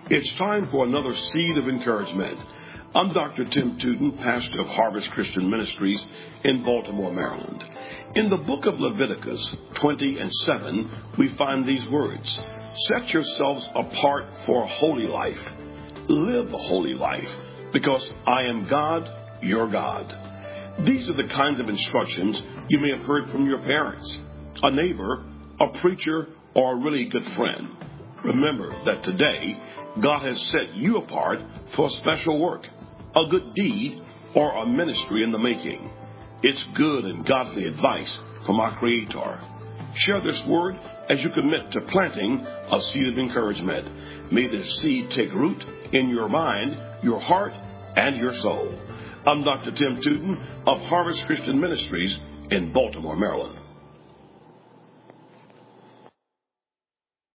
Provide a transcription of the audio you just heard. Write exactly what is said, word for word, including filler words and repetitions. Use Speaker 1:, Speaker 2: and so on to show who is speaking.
Speaker 1: It's time for another Seed of Encouragement. I'm Doctor Tim Tootin, pastor of Harvest Christian Ministries in Baltimore, Maryland. In the book of Leviticus twenty and seven, we find these words: set yourselves apart for a holy life. Live a holy life, because I am God, your God. These are the kinds of instructions you may have heard from your parents, a neighbor, a preacher, or a really good friend. Remember that today, God has set you apart for special work, a good deed, or a ministry in the making. It's good and godly advice from our Creator. Share this word as you commit to planting a seed of encouragement. May this seed take root in your mind, your heart, and your soul. I'm Doctor Tim Tootin of Harvest Christian Ministries in Baltimore, Maryland.